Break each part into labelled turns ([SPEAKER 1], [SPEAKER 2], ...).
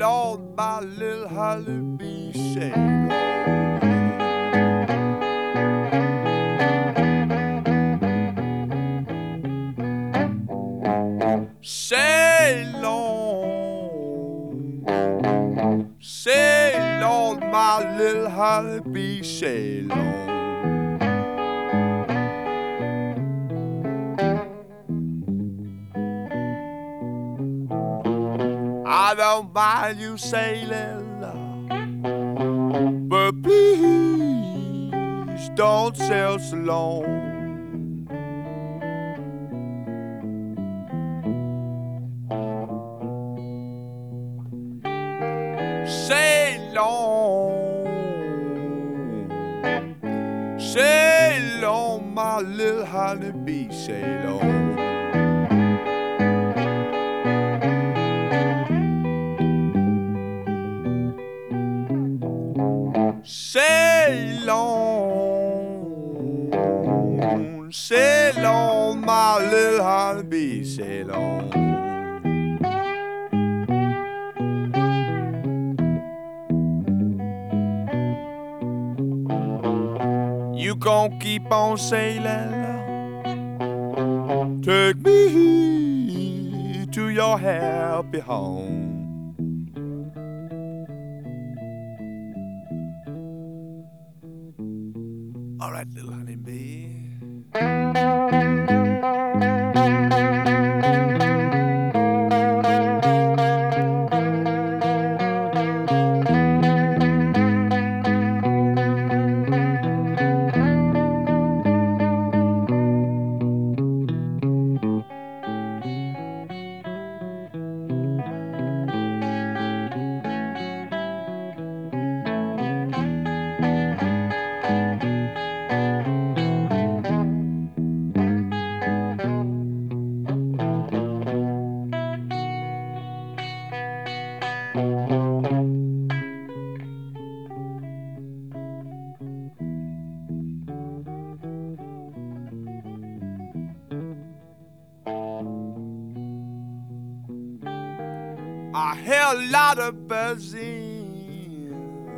[SPEAKER 1] on, my little honeybee, sail on. Sail on, sail on, my little honeybee, sail on. I don't mind you sailing, but please don't sail so long. Sail on, sail on, my little honeybee, sail on. Sail on, my little honeybee, sail on. You gon' keep on sailing, take me to your happy home. All right, little honeybee. I hear a lot of buzzing,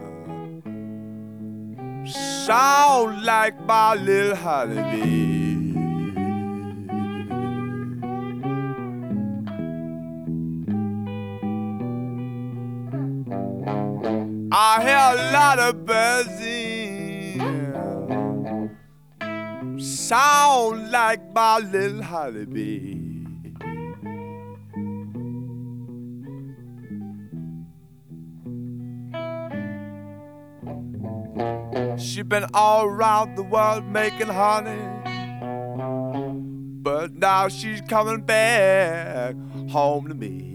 [SPEAKER 1] sound like my little honeybee. I hear a lot of buzzing, sound like my little honeybee. She been all around the world making honey, but now she's coming back home to me.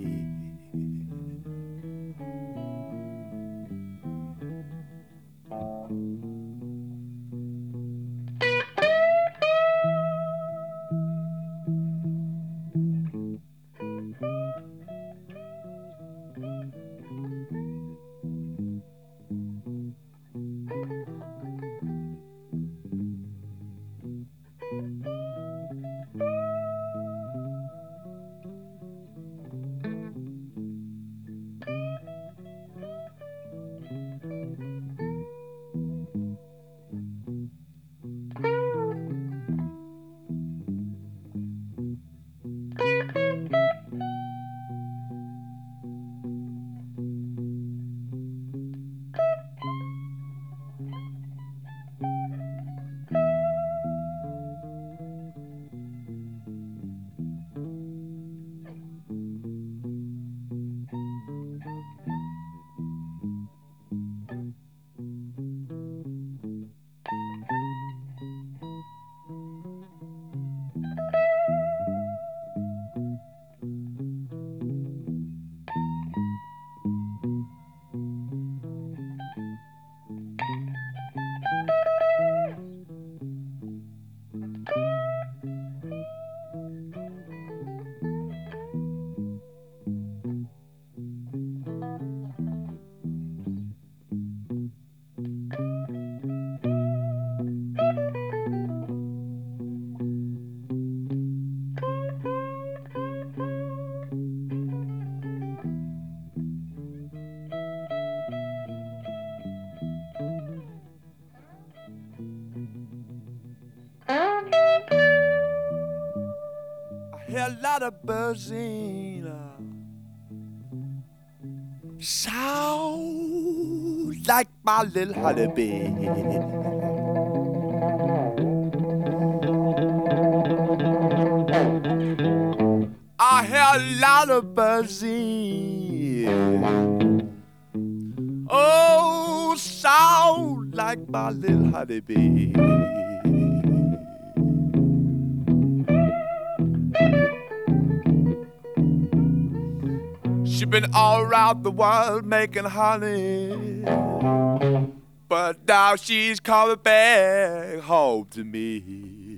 [SPEAKER 1] I hear a lot of birds sing. Sound like my little honeybee. I hear a lot of birds sing. Oh, sound like my little honeybee. She been all around the world making honey, but now she's coming back home to me.